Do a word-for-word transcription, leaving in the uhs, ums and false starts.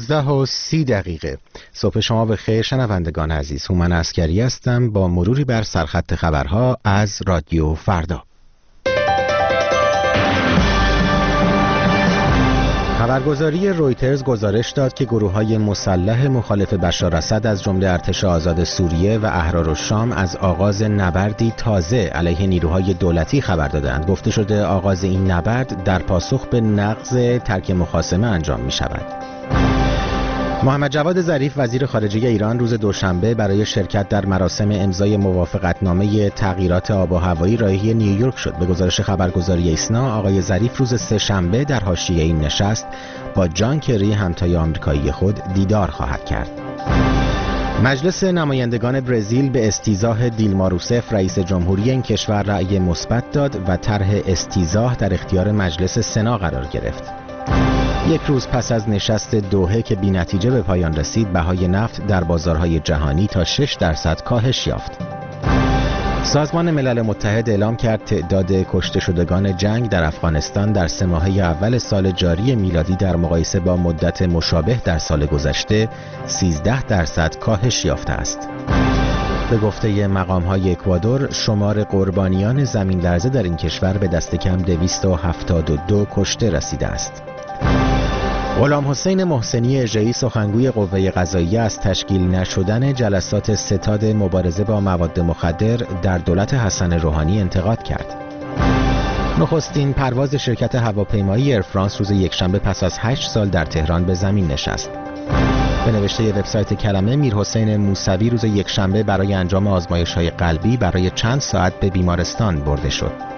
یازده و سی دقیقه. صبح شما بخیر شنوندگان عزیز. هومن عسکری هستم با مروری بر سرخط خبرها از رادیو فردا. خبرگزاری رویترز گزارش داد که گروه‌های مسلح مخالف بشار اسد از جمله ارتش آزاد سوریه و احرار الشام از آغاز نبردی تازه علیه نیروهای دولتی خبر دادند. گفته شده آغاز این نبرد در پاسخ به نقض ترک مخاصمه انجام می‌شود. محمد جواد ظریف وزیر خارجه ایران روز دوشنبه برای شرکت در مراسم امضای موافقتنامه تغییرات آب و هوایی راهی نیویورک شد. به گزارش خبرگزاری ایسنا، آقای ظریف روز سه‌شنبه در حاشیه این نشست با جان کری همتای آمریکایی خود دیدار خواهد کرد. مجلس نمایندگان برزیل به استیضاح دیلما روسف رئیس جمهوری این کشور رأی مثبت داد و طرح استیضاح در اختیار مجلس سنا قرار گرفت. یک روز پس از نشست دوحه که بی نتیجه به پایان رسید، بهای نفت در بازارهای جهانی تا شش درصد کاهش یافت. سازمان ملل متحد اعلام کرد تعداد کشته شدگان جنگ در افغانستان در سه ماهه اول سال جاری میلادی در مقایسه با مدت مشابه در سال گذشته سیزده درصد کاهش یافته است. به گفته مقام‌های اکوادور، شمار قربانیان زمین لرزه در این کشور به دست کم دویست و هفتاد و دو کشته رسیده است. غلام حسین محسنی اژه‌ای سخنگوی قوه قضاییه از تشکیل نشدن جلسات ستاد مبارزه با مواد مخدر در دولت حسن روحانی انتقاد کرد. نخستین پرواز شرکت هواپیمایی ایر فرانس روز یکشنبه پس از هشت سال در تهران به زمین نشست. به نوشته وبسایت کلمه، میرحسین موسوی روز یکشنبه برای انجام آزمایش‌های قلبی برای چند ساعت به بیمارستان برده شد.